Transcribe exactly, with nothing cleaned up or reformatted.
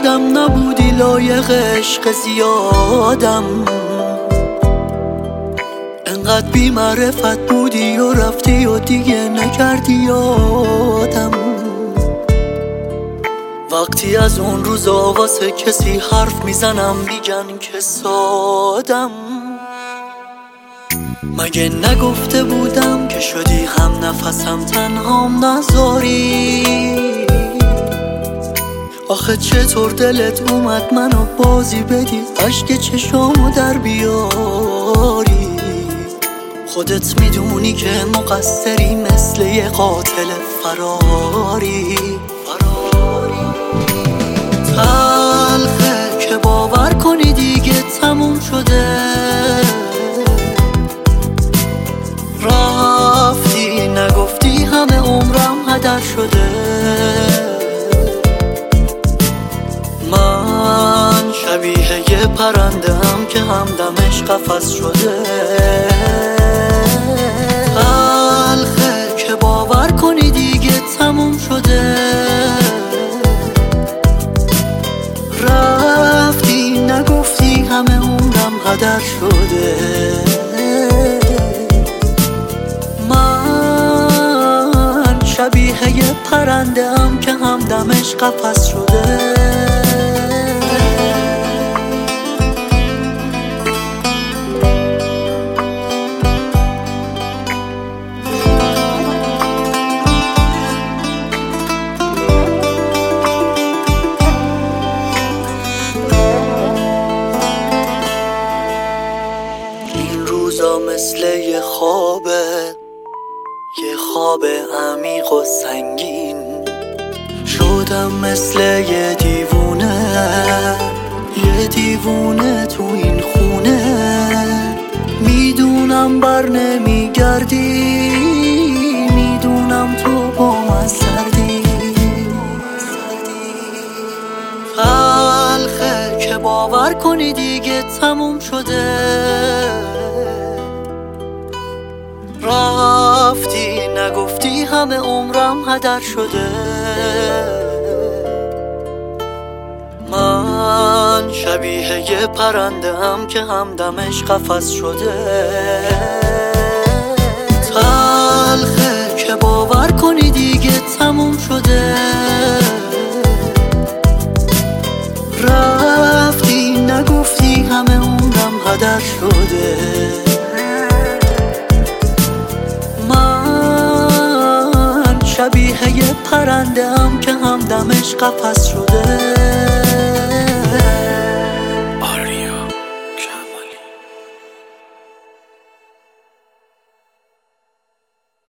خودم نبودی لایق عشق زیادم، انقدر بی معرفت بودی و رفتی و دیگه نکردی یادم. وقتی از اون روزا واسه کسی حرف میزنم میگن که سادم. مگه نگفته بودم که شدی هم نفسم تنهام نذاری؟ آخه چطور دلت اومد منو بازی بدی، اشک چشامو در بیاری؟ خودت میدونی که مقصری مثل یه قاتل فراری. تلخه که باور کنی دیگه تموم شده، رفتی نگفتی همه عمرم هدر شده. من شبیه یه پرنده هم که همدمش قفس شده. تلخه که باور کنی دیگه تموم شده، رفتی نگفتی همه عمرم هدر شده. من شبیه یه پرنده هم که همدمش قفس شده. مثل یه خوابه، یه خواب عمیق و سنگین. شدم مثل یه دیوونه، یه دیوونه تو این خونه. میدونم بر نمیگردی، میدونم تو با من سردی. تلخه که باور کنی دیگه تموم شده، رفتی نگفتی همه عمرم هدر شده. من شبیه یه پرنده هم که همدمش قفس شده. تلخه که باور کنی دیگه تموم شده، رفتی نگفتی همه عمرم هدر شده. شبیه یه پرنده هم که همدمش قفس شده.